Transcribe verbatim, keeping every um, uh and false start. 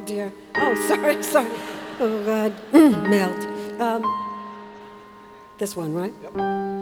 dear. Oh, sorry, sorry. Oh, God. Melt. Um, this one, right? Yep.